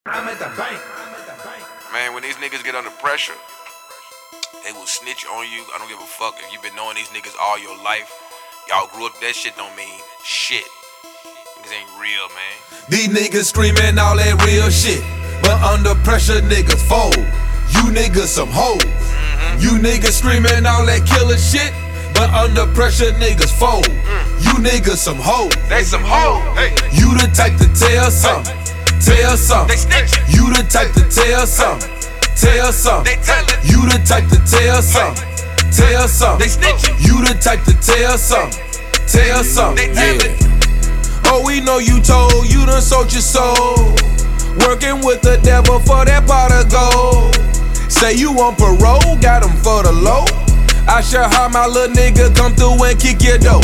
I'm at the bank. Man, when these niggas get under pressure, they will snitch on you. I don't give a fuck if you've been knowing these niggas all your life. Y'all grew up, that shit don't mean shit. Niggas ain't real, man. These niggas screaming all that real shit, but under pressure niggas fold. You niggas some hoes. You niggas screaming all that killer shit, but under pressure niggas fold. You niggas some hoes. They some hoes. Hey. You the type to tell something. Tell something. They snitching. You the type to tell something. Tell something. They tellin'. You the type to tell something. Tell something. They snitching. You the type to tell something. Tell something. They tellin'. Oh, we know you told, you done sold your soul. Working with the devil for that pot of gold. Say you on parole, got him for the low. I sure how my little nigga come through and kick your door.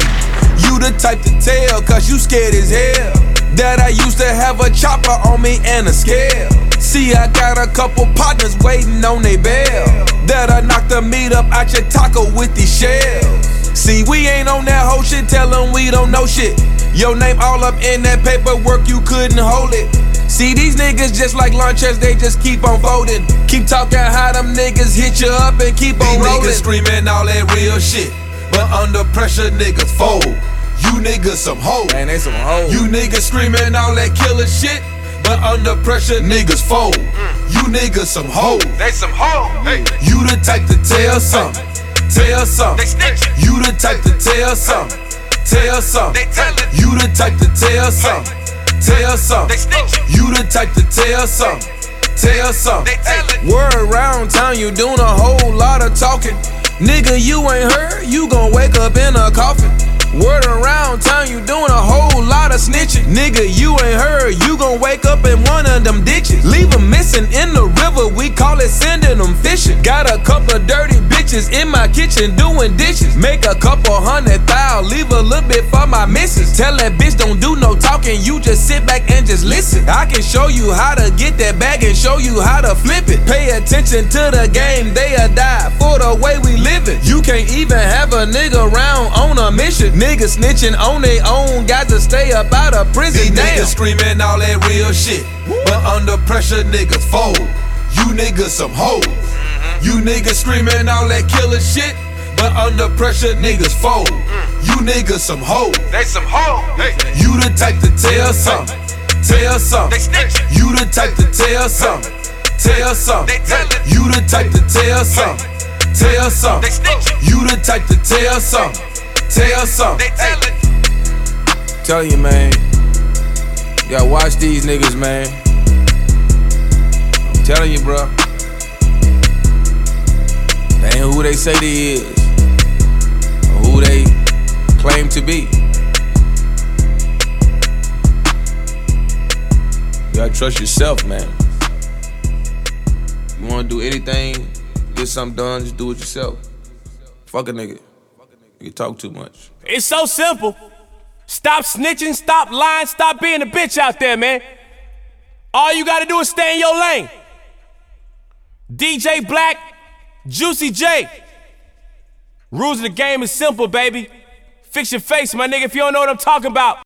You the type to tell, cause you scared as hell, that I used to have a chopper on me and a scale. See, I got a couple partners waiting on they bail, that I knock the meat up out your taco with these shells. See, we ain't on that whole shit, tell them we don't know shit. Your name all up in that paperwork, you couldn't hold it. See, these niggas just like lunches, they just keep on folding. Keep talking how them niggas hit you up and keep on rolling. These niggas screaming all that real shit, but under pressure niggas fold. You niggas some hoes. Man, they some hoes. You niggas screaming all that killer shit, but under pressure niggas fold. You niggas some hoes. They some hoes. Hey. You the type to tell something. Tell something. They snitching. You the type to tell something. Tell something. They tellin'. You the type to tell something. Tell something. They snitching. You the type to tell something. Tell something. They tellin'. Word around town, you doing a whole lot of talking. Nigga, you ain't heard, you gon' wake up in a coffin. Word around town, you doing a whole lot of snitching. Nigga, you ain't heard, you gon' wake up in one of them ditches. Leave them missing in the river, we call it sending them fishing. Got a couple of dirty bitches in my kitchen doing dishes. Make a couple $100,000, leave a little bit for my missus. Tell that bitch don't do no talking, you just sit back and just listen. I can show you how to get that bag and show you how to flip it. Pay attention to the game, they'll die for the way we living. You can't even have a nigga around on a mission. Niggas snitching on their own, got to stay up out of prison. These niggas screaming all that real shit, but under pressure niggas fold. You niggas some hoes. You niggas screaming all that killer shit, but under pressure niggas fold. You niggas some hoes. They some hoes. Hey. You the type to tell something. Tell something. They snitching. You the type to tell something. Tell something. They tellin'. You the type to tell something. Tell something. They snitching. You the type to tell something. Tell something. They tellin'. Telling you, man. You gotta watch these niggas, man. I'm telling you, bro. They ain't who they say they is, or who they claim to be. You gotta trust yourself, man. You wanna do anything, get something done, just do it yourself. Fuck a nigga. You talk too much. It's so simple. Stop snitching, stop lying, stop being a bitch out there, man. All you gotta do is stay in your lane. DJ Black, Juicy J. Rules of the game is simple, baby. Fix your face, my nigga, if you don't know what I'm talking about.